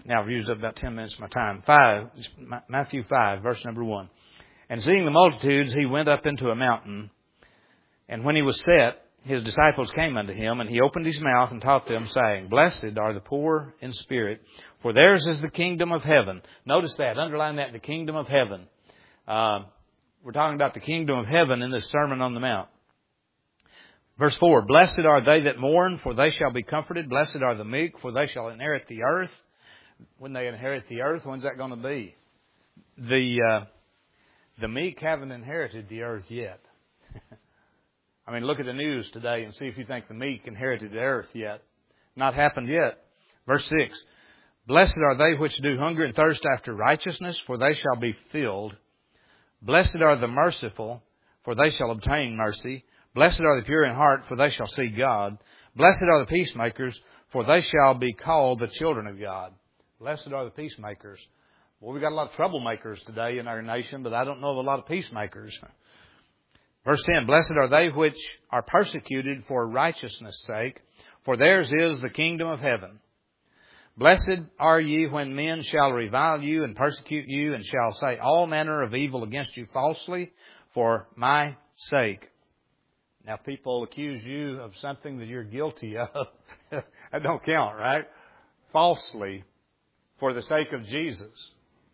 Now I've used up about 10 minutes of my time. Matthew 5, verse number 1. And seeing the multitudes, he went up into a mountain. And when he was set, his disciples came unto him, and he opened his mouth and taught them, saying, Blessed are the poor in spirit, for theirs is the kingdom of heaven. Notice that. Underline that, the kingdom of heaven. We're talking about the kingdom of heaven in this Sermon on the Mount. Verse 4, Blessed are they that mourn, for they shall be comforted. Blessed are the meek, for they shall inherit the earth. When they inherit the earth, when's that going to be? The meek haven't inherited the earth yet. I mean, look at the news today and see if you think the meek inherited the earth yet. Not happened yet. Verse 6, Blessed are they which do hunger and thirst after righteousness, for they shall be filled. Blessed are the merciful, for they shall obtain mercy. Blessed are the pure in heart, for they shall see God. Blessed are the peacemakers, for they shall be called the children of God. Blessed are the peacemakers. Well, we've got a lot of troublemakers today in our nation, but I don't know of a lot of peacemakers. Verse 10, Blessed are they which are persecuted for righteousness' sake, for theirs is the kingdom of heaven. Blessed are ye when men shall revile you and persecute you, and shall say all manner of evil against you falsely for my sake. Now, people accuse you of something that you're guilty of. That don't count, right? Falsely for the sake of Jesus.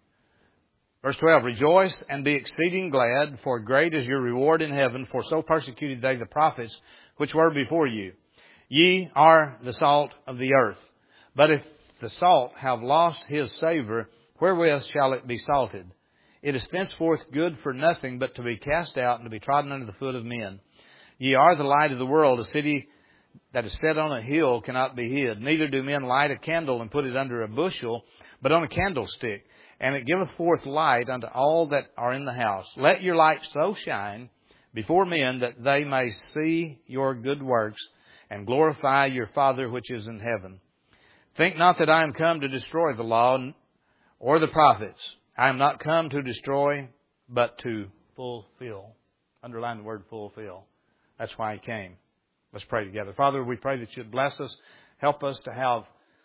Verse 12, Rejoice and be exceeding glad, for great is your reward in heaven, for so persecuted they the prophets which were before you. Ye are the salt of the earth. But if the salt have lost his savour, wherewith shall it be salted? It is thenceforth good for nothing but to be cast out and to be trodden under the foot of men. Ye are the light of the world. A city that is set on a hill cannot be hid. Neither do men light a candle and put it under a bushel, but on a candlestick. And it giveth forth light unto all that are in the house. Let your light so shine before men that they may see your good works and glorify your Father which is in heaven. Think not that I am come to destroy the law or the prophets. I am not come to destroy, but to fulfill. Underline the word fulfill. That's why He came. Let's pray together. Father, we pray that You'd bless us. Help us to have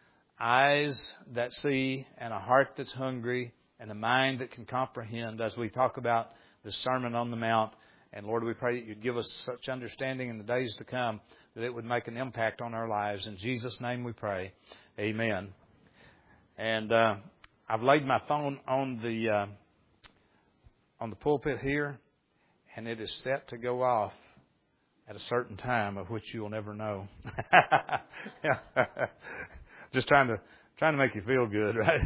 eyes that see and a heart that's hungry and a mind that can comprehend as we talk about the Sermon on the Mount. And Lord, we pray that You'd give us such understanding in the days to come that it would make an impact on our lives. In Jesus' name we pray. Amen. And I've laid my phone on the pulpit here, and it is set to go off at a certain time of which you will never know. Just trying to make you feel good, right?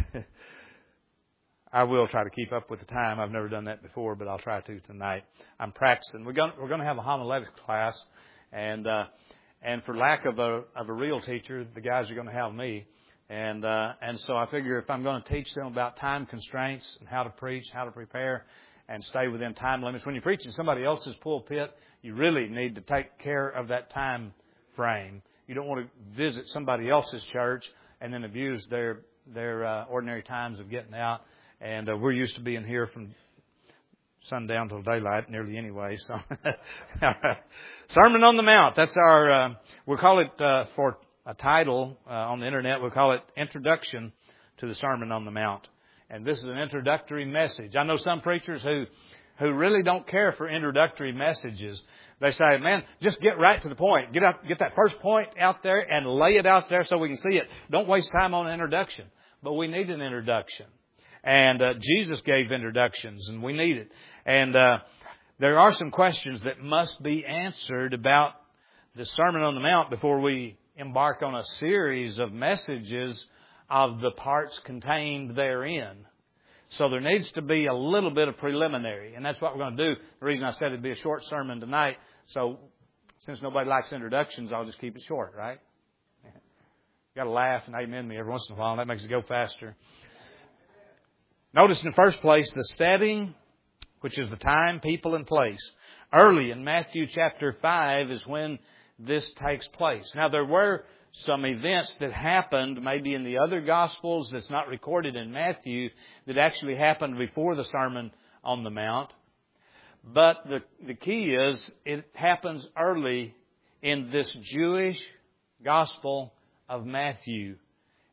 I will try to keep up with the time. I've never done that before, but I'll try to tonight. I'm practicing. We're going to have a homiletics class, and for lack of a real teacher, the guys are going to have me. And so I figure if I'm going to teach them about time constraints and how to preach, how to prepare, and stay within time limits. When you're preaching somebody else's pulpit, you really need to take care of that time frame. You don't want to visit somebody else's church and then abuse their ordinary times of getting out. And we're used to being here from sundown till daylight nearly anyway. So, Sermon on the Mount. That's our. We'll call it for a title on the internet. We'll call it Introduction to the Sermon on the Mount. And this is an introductory message. I know some preachers who really don't care for introductory messages. They say, man, just get right to the point. Get that first point out there and lay it out there so we can see it. Don't waste time on an introduction. But we need an introduction. And Jesus gave introductions, and we need it. And there are some questions that must be answered about the Sermon on the Mount before we embark on a series of messages of the parts contained therein. So there needs to be a little bit of preliminary, and that's what we're going to do. The reason I said it'd be a short sermon tonight, so since nobody likes introductions, I'll just keep it short, right? You got to laugh and amen me every once in a while, and that makes it go faster. Notice in the first place the setting, which is the time, people, and place. Early in Matthew chapter 5 is when this takes place. Now, there were some events that happened maybe in the other Gospels that's not recorded in Matthew that actually happened before the Sermon on the Mount. But the key is it happens early in this Jewish Gospel of Matthew.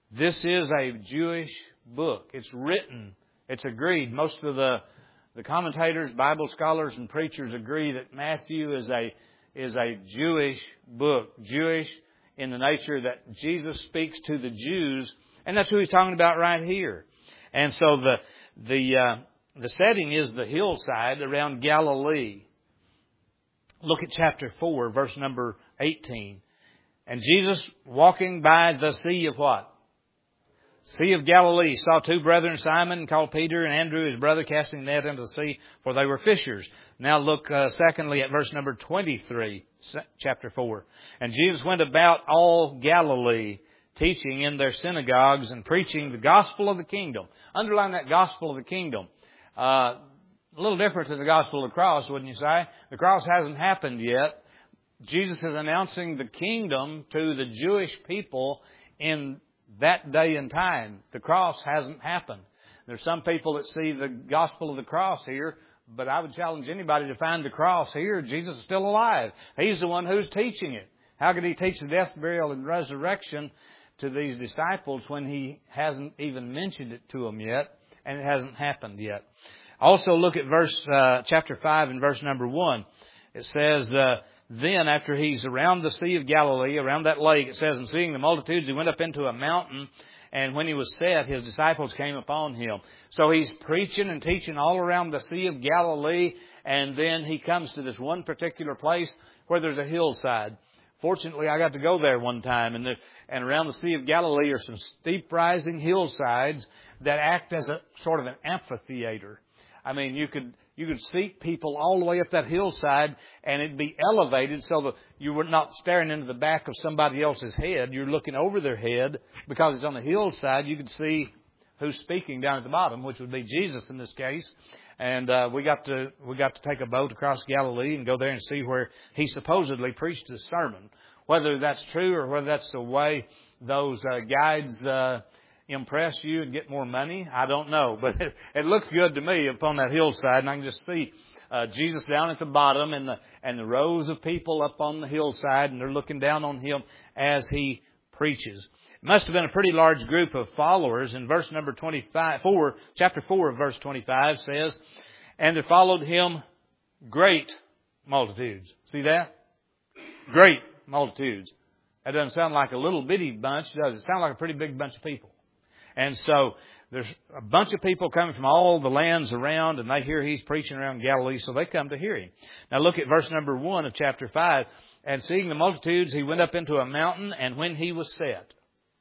This is a Jewish book. It's written. It's agreed. Most of the commentators, Bible scholars, and preachers agree that Matthew is a Jewish book. Jewish in the nature that Jesus speaks to the Jews, and that's who he's talking about right here. And so the setting is the hillside around Galilee. Look at chapter 4, verse number 18. And Jesus, walking by the sea of what? Sea of Galilee, saw two brethren, Simon called Peter and Andrew his brother, casting net into the sea, for they were fishers. Now look secondly at verse number 23, chapter 4. And Jesus went about all Galilee, teaching in their synagogues and preaching the gospel of the kingdom. Underline that gospel of the kingdom. A little different to the gospel of the cross, wouldn't you say? The cross hasn't happened yet. Jesus is announcing the kingdom to the Jewish people in that day and time. The cross hasn't happened. There's some people that see the gospel of the cross here, but I would challenge anybody to find the cross here. Jesus is still alive. He's the one who's teaching it. How could he teach the death, burial, and resurrection to these disciples when he hasn't even mentioned it to them yet, and it hasn't happened yet? Also look at chapter 5 and verse number 1. It says, then after he's around the Sea of Galilee, around that lake, it says, and seeing the multitudes, he went up into a mountain, and when he was set, his disciples came upon him. So he's preaching and teaching all around the Sea of Galilee, and then he comes to this one particular place where there's a hillside. Fortunately, I got to go there one time, and around the Sea of Galilee are some steep rising hillsides that act as a sort of an amphitheater. I mean, you could seat people all the way up that hillside, and it'd be elevated so that you were not staring into the back of somebody else's head. You're looking over their head because it's on the hillside. You could see who's speaking down at the bottom, which would be Jesus in this case. And we got to take a boat across Galilee and go there and see where he supposedly preached his sermon. Whether that's true or whether that's the way those guides impress you and get more money, I don't know. But it looks good to me up on that hillside, and I can just see Jesus down at the bottom and the rows of people up on the hillside, and they're looking down on him as he preaches. It must have been a pretty large group of followers. In verse number 25, chapter 4 of verse 25 says, and there followed him great multitudes. See that? Great multitudes. That doesn't sound like a little bitty bunch, does it? It sounds like a pretty big bunch of people. And so there's a bunch of people coming from all the lands around, and they hear he's preaching around Galilee, so they come to hear him. Now look at verse number 1 of chapter 5. And seeing the multitudes, he went up into a mountain, and when he was set,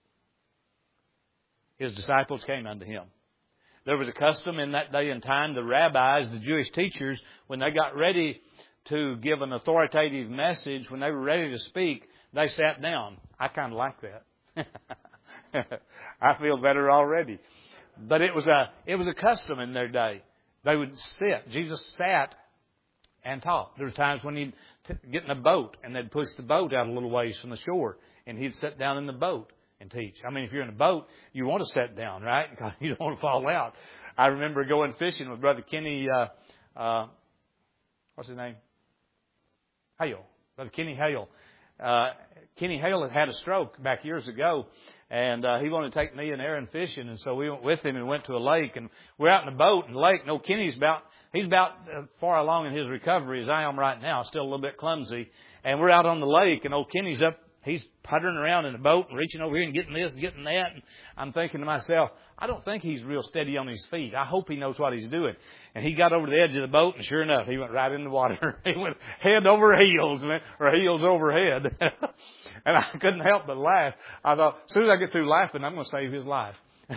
his disciples came unto him. There was a custom in that day and time, the rabbis, the Jewish teachers, when they got ready to give an authoritative message, when they were ready to speak, they sat down. I kind of like that. I feel better already. But it was a custom in their day. They would sit. Jesus sat and taught. There was times when he'd get in a boat and they'd push the boat out a little ways from the shore, and he'd sit down in the boat and teach. I mean, if you're in a boat, you want to sit down, right? Because you don't want to fall out. I remember going fishing with Brother Kenny, what's his name? Hale. Brother Kenny Hale. Kenny Hale had a stroke back years ago, and he wanted to take me and Aaron fishing, and so we went with him and went to a lake, and we're out in a boat in the lake. No, Kenny's about far along in his recovery as I am right now, still a little bit clumsy, and we're out on the lake, and old Kenny's up. He's puttering around in the boat and reaching over here and getting this and getting that. And I'm thinking to myself, I don't think he's real steady on his feet. I hope he knows what he's doing. And he got over the edge of the boat, and sure enough, he went right in the water. He went head over heels, or heels over head. And I couldn't help but laugh. I thought, as soon as I get through laughing, I'm going to save his life.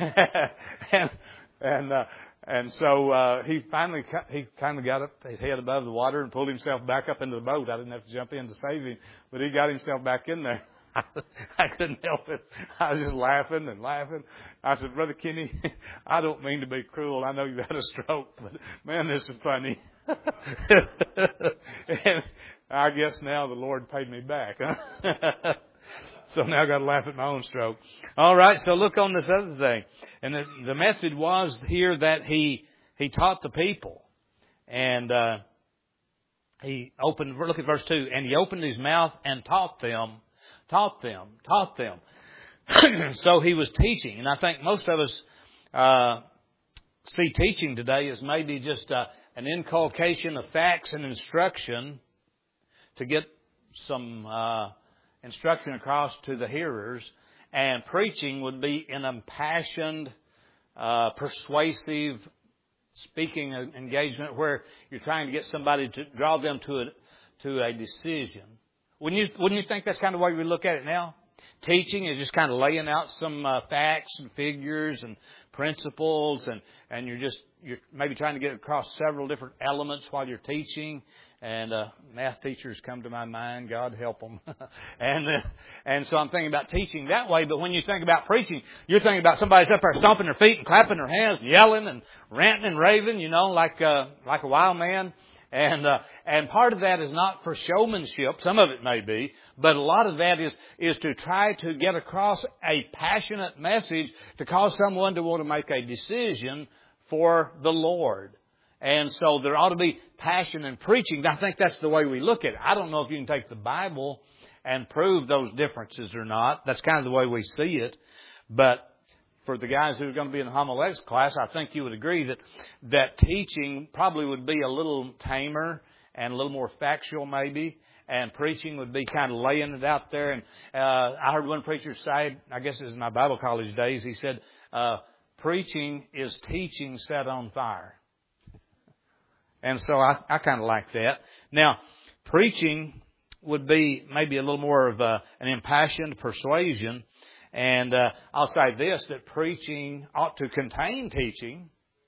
And so he finally kind of got up his head above the water and pulled himself back up into the boat. I didn't have to jump in to save him, but he got himself back in there. I couldn't help it. I was just laughing and laughing. I said, Brother Kenny, I don't mean to be cruel. I know you had a stroke, but man, this is funny. And I guess now the Lord paid me back. Huh? So now I've got to laugh at my own stroke. All right, so look on this other thing. And the method was here that he taught the people. And look at verse 2. And he opened his mouth and taught them. So he was teaching. And I think most of us see teaching today as maybe just an inculcation of facts and instruction to get some instruction across to the hearers. And preaching would be an impassioned, persuasive speaking engagement where you're trying to get somebody to draw them to a decision. Wouldn't you think that's kind of the way we look at it now? Teaching is just kind of laying out some facts and figures and principles, and you're maybe trying to get across several different elements while you're teaching. And math teachers come to my mind. God help them. and so I'm thinking about teaching that way. But when you think about preaching, you're thinking about somebody's up there stomping their feet and clapping their hands and yelling and ranting and raving, like a wild man. And part of that is not for showmanship. Some of it may be, but a lot of that is to try to get across a passionate message to cause someone to want to make a decision for the Lord. And so there ought to be passion in preaching. I think that's the way we look at it. I don't know if you can take the Bible and prove those differences or not. That's kind of the way we see it. But for the guys who are going to be in the homiletics class, I think you would agree that teaching probably would be a little tamer and a little more factual maybe. And preaching would be kind of laying it out there. And I heard one preacher say, I guess it was in my Bible college days, he said, preaching is teaching set on fire. And so I kind of like that. Now, preaching would be maybe a little more of an impassioned persuasion. And I'll say this, that preaching ought to contain teaching.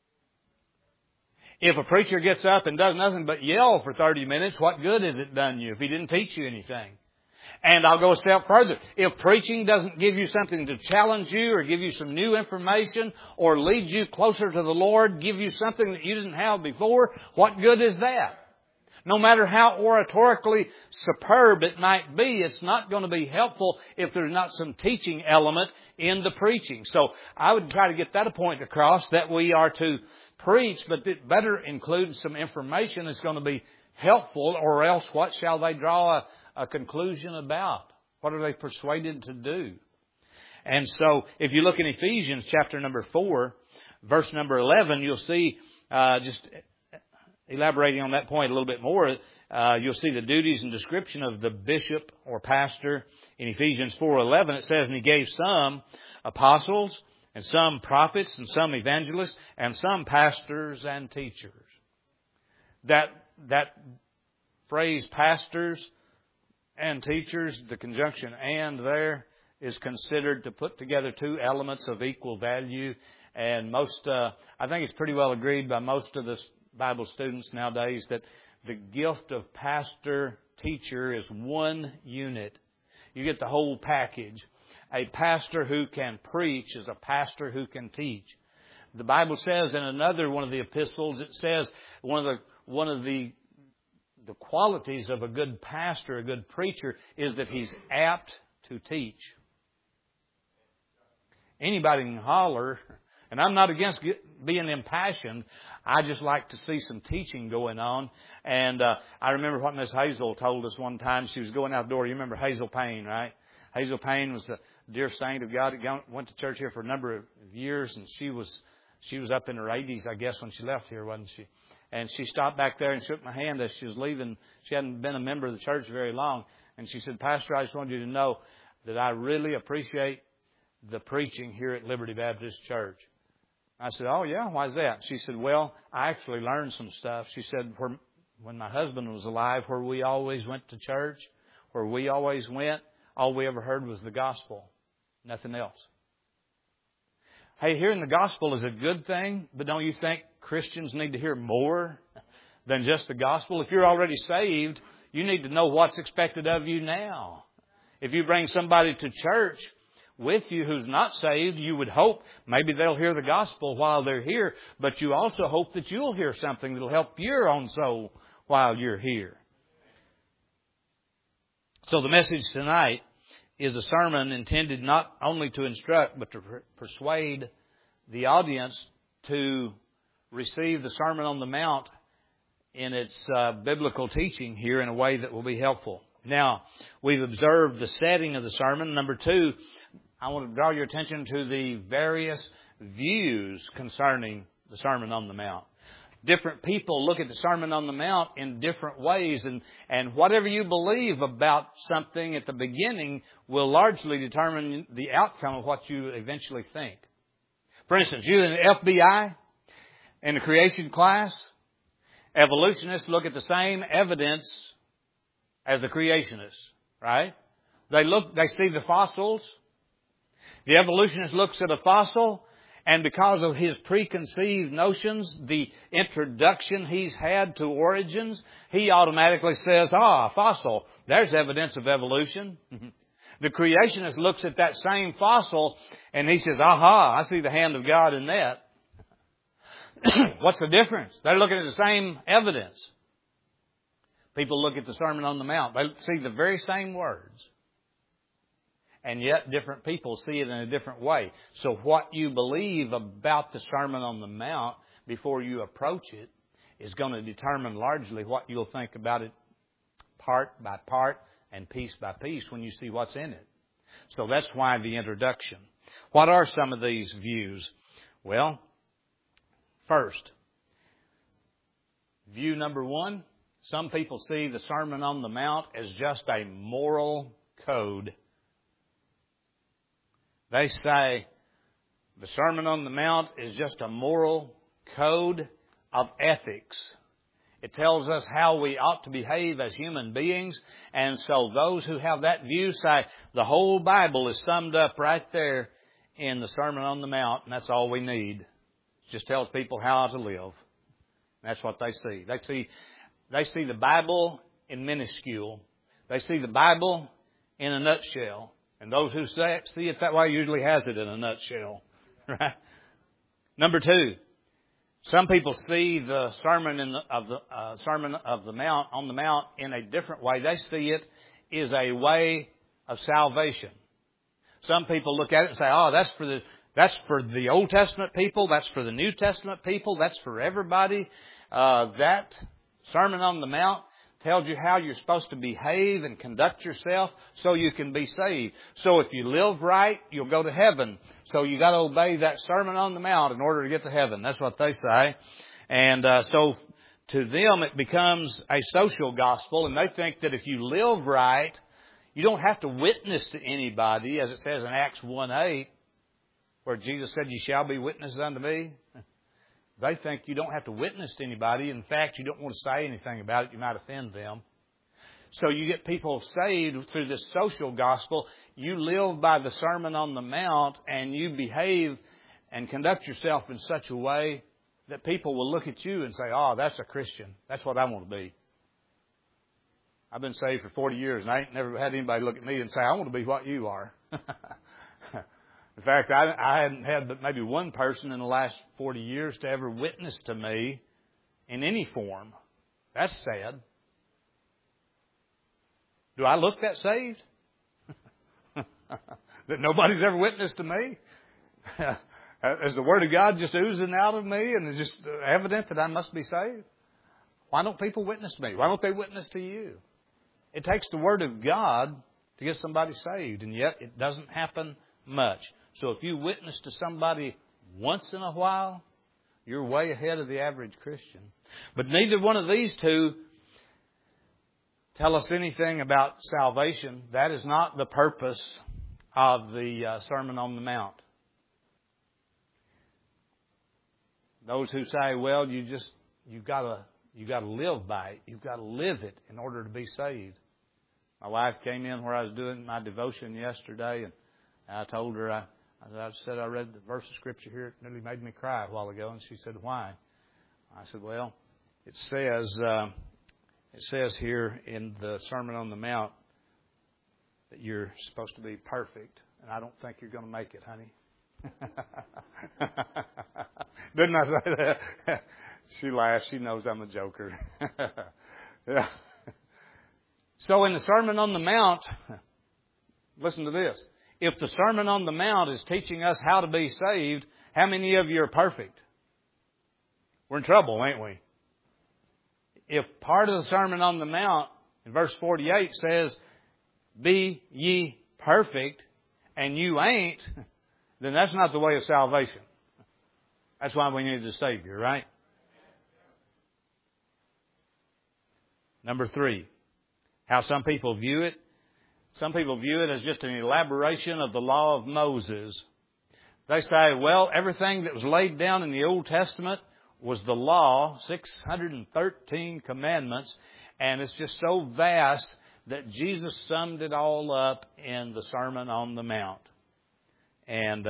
If a preacher gets up and does nothing but yell for 30 minutes, what good has it done you if he didn't teach you anything? And I'll go a step further. If preaching doesn't give you something to challenge you or give you some new information or lead you closer to the Lord, give you something that you didn't have before, what good is that? No matter how oratorically superb it might be, it's not going to be helpful if there's not some teaching element in the preaching. So I would try to get that point across that we are to preach, but it better include some information that's going to be helpful, or else what shall they draw a conclusion about? What are they persuaded to do? And so if you look in Ephesians chapter number 4, verse number 11, you'll see, just elaborating on that point a little bit more, you'll see the duties and description of the bishop or pastor. In Ephesians 4:11 it says, and he gave some apostles, and some prophets, and some evangelists, and some pastors and teachers. That phrase, pastors and teachers, the conjunction and there is considered to put together two elements of equal value. And I think it's pretty well agreed by most of the Bible students nowadays that the gift of pastor, teacher is one unit. You get the whole package. A pastor who can preach is a pastor who can teach. The Bible says in another one of the epistles, it says one of the qualities of a good pastor, a good preacher, is that he's apt to teach. Anybody can holler, and I'm not against being impassioned. I just like to see some teaching going on. And I remember what Miss Hazel told us one time. She was going out the door. You remember Hazel Payne, right? Hazel Payne was the dear saint of God. Went to church here for a number of years, and she was up in her 80s, I guess, when she left here, wasn't she? And she stopped back there and shook my hand as she was leaving. She hadn't been a member of the church very long. And she said, Pastor, I just wanted you to know that I really appreciate the preaching here at Liberty Baptist Church. I said, oh, yeah, why is that? She said, well, I actually learned some stuff. She said, when my husband was alive, where we always went to church, where we always went, all we ever heard was the gospel, nothing else. Hey, hearing the gospel is a good thing, but don't you think Christians need to hear more than just the gospel? If you're already saved, you need to know what's expected of you now. If you bring somebody to church with you who's not saved, you would hope maybe they'll hear the gospel while they're here, but you also hope that you'll hear something that'll help your own soul while you're here. So the message tonight is a sermon intended not only to instruct, but to persuade the audience to receive the Sermon on the Mount in its biblical teaching here in a way that will be helpful. Now, we've observed the setting of the sermon. Number two, I want to draw your attention to the various views concerning the Sermon on the Mount. Different people look at the Sermon on the Mount in different ways, and whatever you believe about something at the beginning will largely determine the outcome of what you eventually think. For instance, you in the FBI, in the creation class, evolutionists look at the same evidence as the creationists, right? They see the fossils. The evolutionist looks at a fossil, and because of his preconceived notions, the introduction he's had to origins, he automatically says, fossil, there's evidence of evolution. The creationist looks at that same fossil, and he says, I see the hand of God in that. What's the difference? They're looking at the same evidence. People look at the Sermon on the Mount. They see the very same words. And yet different people see it in a different way. So what you believe about the Sermon on the Mount before you approach it is going to determine largely what you'll think about it part by part and piece by piece when you see what's in it. So that's why the introduction. What are some of these views? Well, first, view number one, some people see the Sermon on the Mount as just a moral code. They say the Sermon on the Mount is just a moral code of ethics. It tells us how we ought to behave as human beings. And so those who have that view say the whole Bible is summed up right there in the Sermon on the Mount, and that's all we need. It just tells people how to live. That's what they see. They see the Bible in minuscule. They see the Bible in a nutshell. And those who see it that way usually has it in a nutshell. Right? Number two, some people see the Sermon of the Mount on the Mount in a different way. They see it as a way of salvation. Some people look at it and say, that's for the Old Testament people, that's for the New Testament people, that's for everybody. That Sermon on the Mount tells you how you're supposed to behave and conduct yourself so you can be saved. So if you live right, you'll go to heaven. So you got to obey that Sermon on the Mount in order to get to heaven. That's what they say. And so to them it becomes a social gospel, and they think that if you live right, you don't have to witness to anybody, as it says in Acts 1:8, where Jesus said, "You shall be witnesses unto me." They think you don't have to witness to anybody. In fact, you don't want to say anything about it. You might offend them. So you get people saved through this social gospel. You live by the Sermon on the Mount, and you behave and conduct yourself in such a way that people will look at you and say, that's a Christian. That's what I want to be. I've been saved for 40 years, and I ain't never had anybody look at me and say, I want to be what you are. In fact, I hadn't had but maybe one person in the last 40 years to ever witness to me in any form. That's sad. Do I look that saved? That nobody's ever witnessed to me? Is the Word of God just oozing out of me and it's just evident that I must be saved? Why don't people witness to me? Why don't they witness to you? It takes the Word of God to get somebody saved, and yet it doesn't happen much. So if you witness to somebody once in a while, you're way ahead of the average Christian. But neither one of these two tell us anything about salvation. That is not the purpose of the Sermon on the Mount. Those who say, well, you've got to live by it. You've got to live it in order to be saved. My wife came in where I was doing my devotion yesterday, and I told her, I said I read the verse of Scripture here. It nearly made me cry a while ago. And she said, why? I said, well, it says here in the Sermon on the Mount that you're supposed to be perfect. And I don't think you're going to make it, honey. Didn't I say that? She laughed. She knows I'm a joker. Yeah. So in the Sermon on the Mount, listen to this. If the Sermon on the Mount is teaching us how to be saved, how many of you are perfect? We're in trouble, ain't we? If part of the Sermon on the Mount in verse 48 says, be ye perfect and you ain't, then that's not the way of salvation. That's why we need a Savior, right? Number 3, how some people view it. Some people view it as just an elaboration of the law of Moses. They say, well, everything that was laid down in the Old Testament was the law, 613 commandments, and it's just so vast that Jesus summed it all up in the Sermon on the Mount. And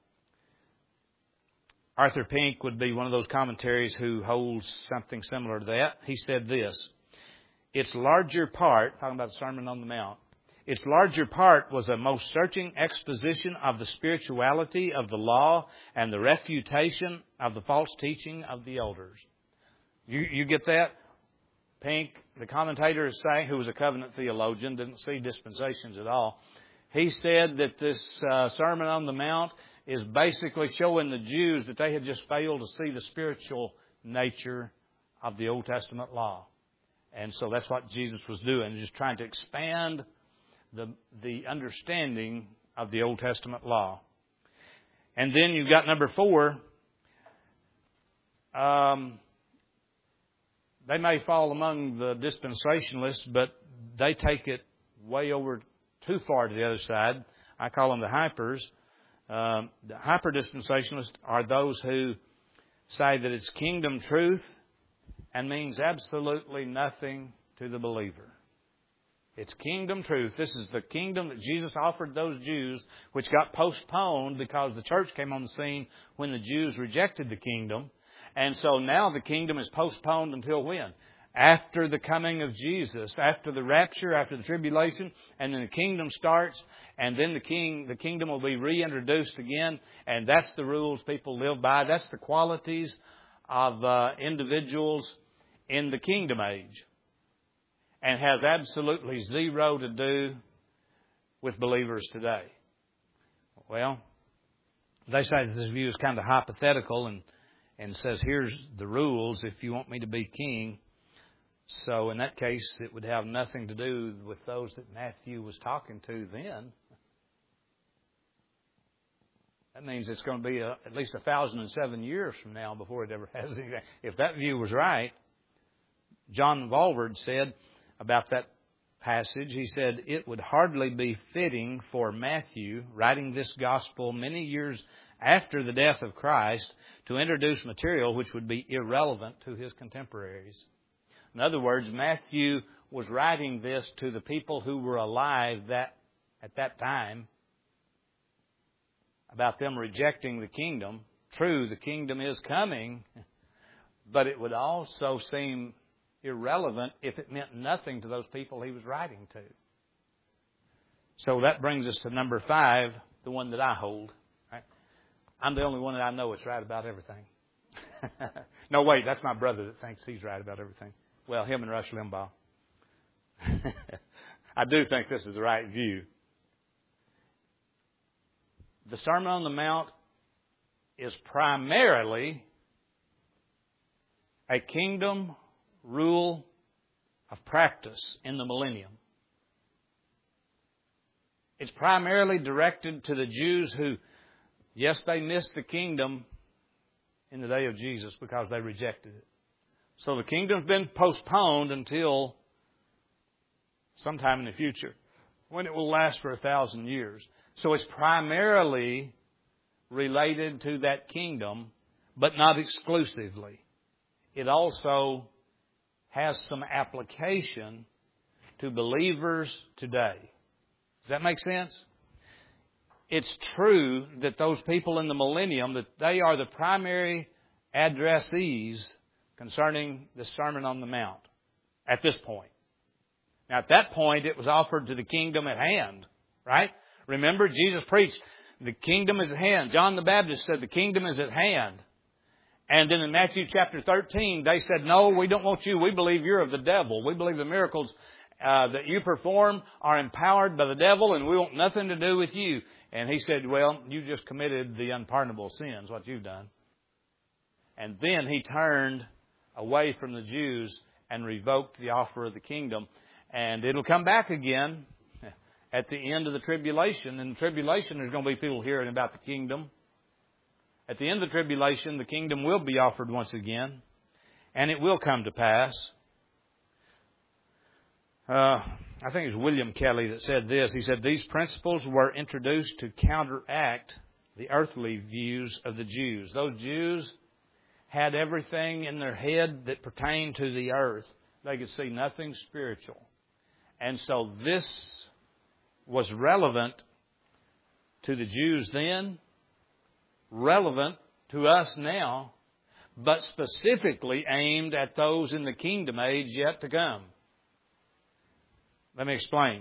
Arthur Pink would be one of those commentaries who holds something similar to that. He said this, its larger part, talking about the Sermon on the Mount, its larger part was a most searching exposition of the spirituality of the law and the refutation of the false teaching of the elders. You get that? Pink, the commentator, is saying, who was a covenant theologian, didn't see dispensations at all. He said that this Sermon on the Mount is basically showing the Jews that they had just failed to see the spiritual nature of the Old Testament law. And so that's what Jesus was doing, just trying to expand the understanding of the Old Testament law. And then you've got number 4. They may fall among the dispensationalists, but they take it way over too far to the other side. I call them the hypers. The hyper-dispensationalists are those who say that it's kingdom truth and means absolutely nothing to the believer. It's kingdom truth. This is the kingdom that Jesus offered those Jews, which got postponed because the church came on the scene when the Jews rejected the kingdom. And so now the kingdom is postponed until when? After the coming of Jesus, after the rapture, after the tribulation, and then the kingdom starts, and then the kingdom will be reintroduced again, and that's the rules people live by. That's the qualities of individuals in the kingdom age, and has absolutely zero to do with believers today. Well, they say that this view is kind of hypothetical and says, here's the rules if you want me to be king. So in that case, it would have nothing to do with those that Matthew was talking to then. That means it's going to be at least 1,007 years from now before it ever has anything. If that view was right, John Walvoord said about that passage, he said, it would hardly be fitting for Matthew, writing this gospel many years after the death of Christ, to introduce material which would be irrelevant to his contemporaries. In other words, Matthew was writing this to the people who were alive at that time about them rejecting the kingdom. True, the kingdom is coming, but it would also seem irrelevant if it meant nothing to those people he was writing to. So that brings us to number 5, the one that I hold. Right? I'm the only one that I know that's right about everything. No, wait, that's my brother that thinks he's right about everything. Well, him and Rush Limbaugh. I do think this is the right view. The Sermon on the Mount is primarily a kingdom rule of practice in the millennium. It's primarily directed to the Jews who, yes, they missed the kingdom in the day of Jesus because they rejected it. So the kingdom's been postponed until sometime in the future, when it will last for 1,000 years. So it's primarily related to that kingdom, but not exclusively. It also has some application to believers today. Does that make sense? It's true that those people in the millennium, that they are the primary addressees concerning the Sermon on the Mount at this point. Now, at that point, it was offered to the kingdom at hand, right? Remember, Jesus preached, the kingdom is at hand. John the Baptist said, the kingdom is at hand. And then in Matthew chapter 13, they said, no, we don't want you. We believe you're of the devil. We believe the miracles that you perform are empowered by the devil, and we want nothing to do with you. And he said, well, you just committed the unpardonable sins, what you've done. And then he turned away from the Jews and revoked the offer of the kingdom. And it'll come back again. at the end of the tribulation. In the tribulation, there's going to be people hearing about the kingdom. At the end of the tribulation, the kingdom will be offered once again, and it will come to pass. I think it was William Kelly that said this. He said, these principles were introduced to counteract the earthly views of the Jews. Those Jews had everything in their head that pertained to the earth. They could see nothing spiritual. And so this was relevant to the Jews then, relevant to us now, but specifically aimed at those in the kingdom age yet to come. Let me explain.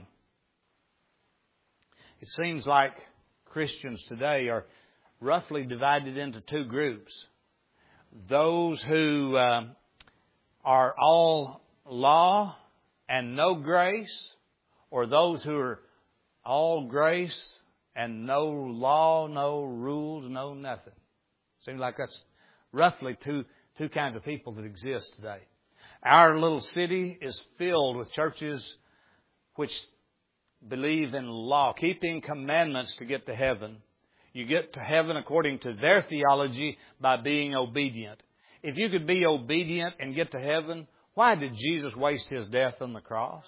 It seems like Christians today are roughly divided into two groups. Those who are all law and no grace, or those who are all grace and no law, no rules, no nothing. Seems like that's roughly two kinds of people that exist today. Our little city is filled with churches which believe in law, keeping commandments to get to heaven. You get to heaven according to their theology by being obedient. If you could be obedient and get to heaven, why did Jesus waste His death on the cross?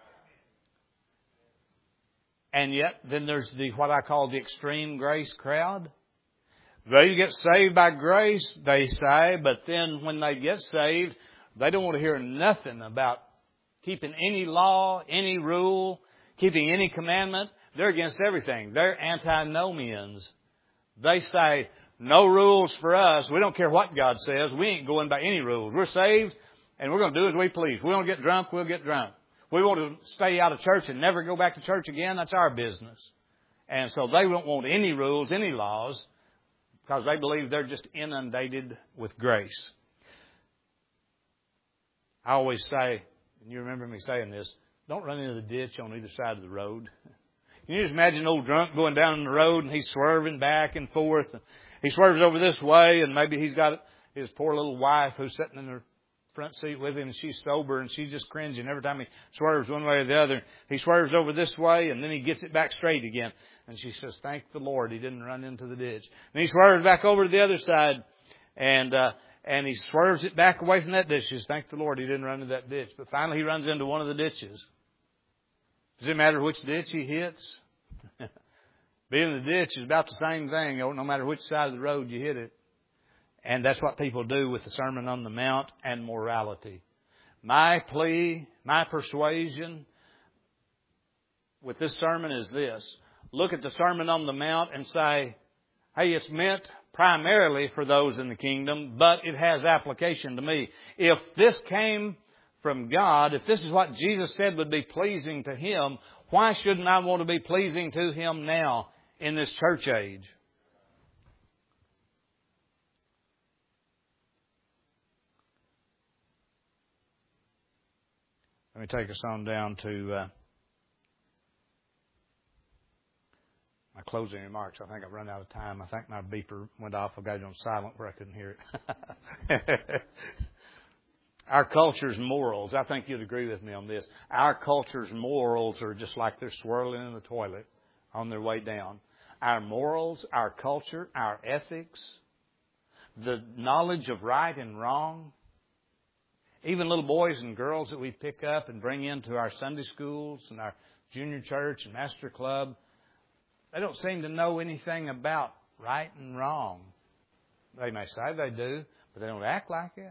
And yet, then there's what I call the extreme grace crowd. They get saved by grace, they say, but then when they get saved, they don't want to hear nothing about keeping any law, any rule, keeping any commandment. They're against everything. They're antinomians. They say, no rules for us. We don't care what God says. We ain't going by any rules. We're saved, and we're going to do as we please. We want to get drunk, we'll get drunk. We want to stay out of church and never go back to church again. That's our business. And so they don't want any rules, any laws, because they believe they're just inundated with grace. I always say, and you remember me saying this, don't run into the ditch on either side of the road. Can you just imagine an old drunk going down the road and he's swerving back and forth. And he swerves over this way, and maybe he's got his poor little wife who's sitting in the front seat with him, and she's sober, and she's just cringing every time he swerves one way or the other. He swerves over this way, and then he gets it back straight again. And she says, thank the Lord he didn't run into the ditch. And he swerves back over to the other side, and he swerves it back away from that ditch. She says, thank the Lord he didn't run into that ditch. But finally he runs into one of the ditches. Does it matter which ditch he hits? Being in the ditch is about the same thing, no matter which side of the road you hit it. And that's what people do with the Sermon on the Mount and morality. My plea, my persuasion with this sermon is this. Look at the Sermon on the Mount and say, hey, it's meant primarily for those in the kingdom, but it has application to me. If this came from God, if this is what Jesus said would be pleasing to Him, why shouldn't I want to be pleasing to Him now in this church age? Let me take us on down to my closing remarks. I think I've run out of time. I think my beeper went off. I got it on silent where I couldn't hear it. Our culture's morals, I think you'd agree with me on this. Our culture's morals are just like they're swirling in the toilet on their way down. Our morals, our culture, our ethics, the knowledge of right and wrong, even little boys and girls that we pick up and bring into our Sunday schools and our junior church and master club, they don't seem to know anything about right and wrong. They may say they do, but they don't act like it.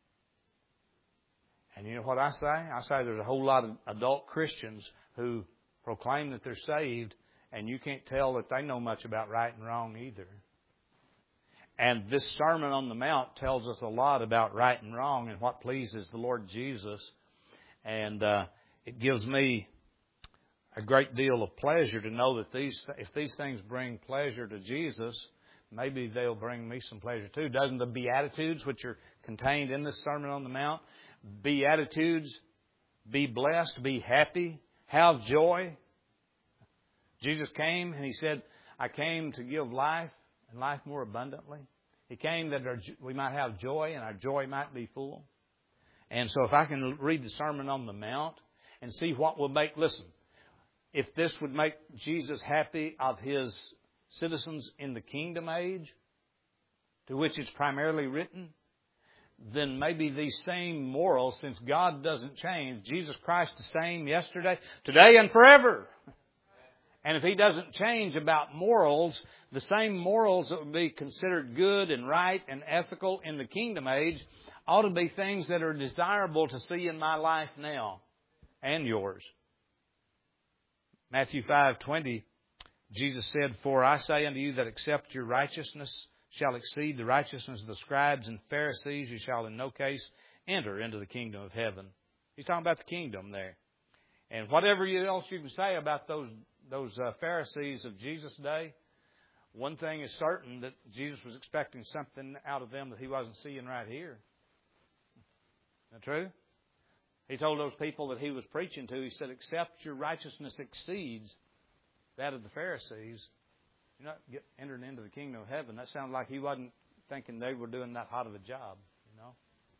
And you know what I say? I say there's a whole lot of adult Christians who proclaim that they're saved, and you can't tell that they know much about right and wrong either. And this Sermon on the Mount tells us a lot about right and wrong and what pleases the Lord Jesus. And it gives me a great deal of pleasure to know that if these things bring pleasure to Jesus, maybe they'll bring me some pleasure too. Doesn't the Beatitudes, which are contained in this Sermon on the Mount, Beatitudes, be blessed, be happy, have joy? Jesus came and He said, I came to give life and life more abundantly. He came that we might have joy and our joy might be full. And so if I can read the Sermon on the Mount and see what will make, listen, if this would make Jesus happy of His citizens in the kingdom age, to which it's primarily written, then maybe these same morals, since God doesn't change, Jesus Christ the same yesterday, today, and forever. And if He doesn't change about morals, the same morals that would be considered good and right and ethical in the kingdom age ought to be things that are desirable to see in my life now and yours. Matthew 5:20, Jesus said, "For I say unto you that except your righteousness shall exceed the righteousness of the scribes and Pharisees, you shall in no case enter into the kingdom of heaven." He's talking about the kingdom there. And whatever else you can say about those Pharisees of Jesus' day, one thing is certain, that Jesus was expecting something out of them that He wasn't seeing right here. Isn't that true? He told those people that He was preaching to, He said, "Except your righteousness exceeds that of the Pharisees, you're not entering into the kingdom of heaven." That sounded like He wasn't thinking they were doing that hot of a job, you know.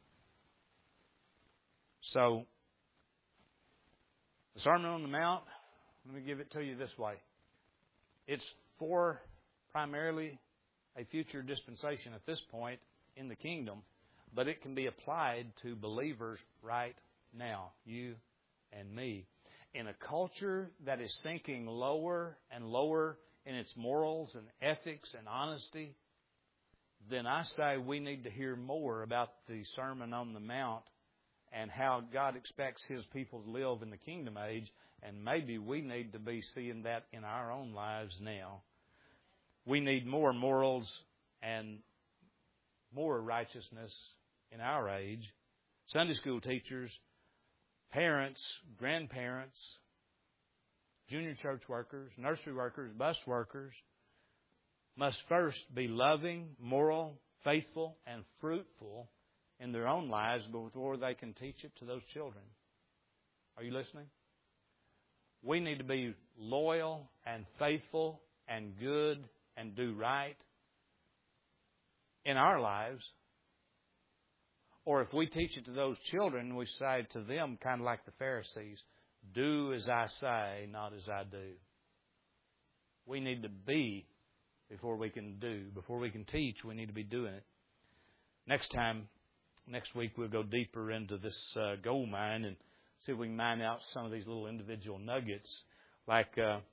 So, the Sermon on the Mount, let me give it to you this way. It's for primarily a future dispensation at this point in the kingdom, but it can be applied to believers right now, you and me. In a culture that is sinking lower and lower in its morals and ethics and honesty, then I say we need to hear more about the Sermon on the Mount and how God expects His people to live in the kingdom age, and maybe we need to be seeing that in our own lives now. We need more morals and more righteousness in our age. Sunday school teachers, parents, grandparents, junior church workers, nursery workers, bus workers must first be loving, moral, faithful, and fruitful in their own lives before they can teach it to those children. Are you listening? We need to be loyal and faithful and good and do right in our lives. Or if we teach it to those children, we say to them, kind of like the Pharisees, "Do as I say, not as I do." We need to be before we can do. Before we can teach, we need to be doing it. Next week, we'll go deeper into this gold mine and see if we can mine out some of these little individual nuggets. Like it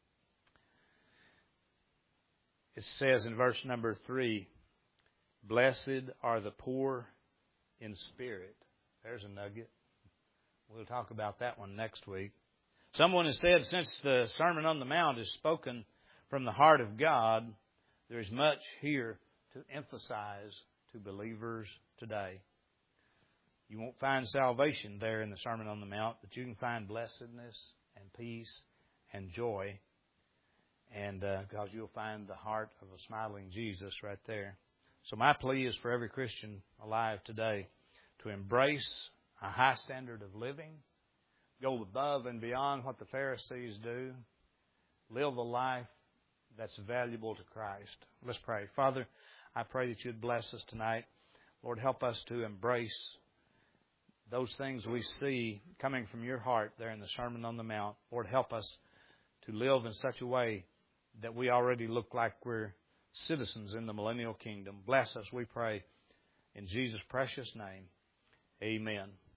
says in verse number 3, "Blessed are the poor in spirit." There's a nugget. We'll talk about that one next week. Someone has said, since the Sermon on the Mount is spoken from the heart of God, there is much here to emphasize to believers today. You won't find salvation there in the Sermon on the Mount, but you can find blessedness and peace and joy, and because you'll find the heart of a smiling Jesus right there. So my plea is for every Christian alive today to embrace a high standard of living, go above and beyond what the Pharisees do, live a life that's valuable to Christ. Let's pray. Father, I pray that You'd bless us tonight. Lord, help us to embrace those things we see coming from Your heart there in the Sermon on the Mount. Lord, help us to live in such a way that we already look like we're citizens in the millennial kingdom. Bless us, we pray, in Jesus' precious name. Amen.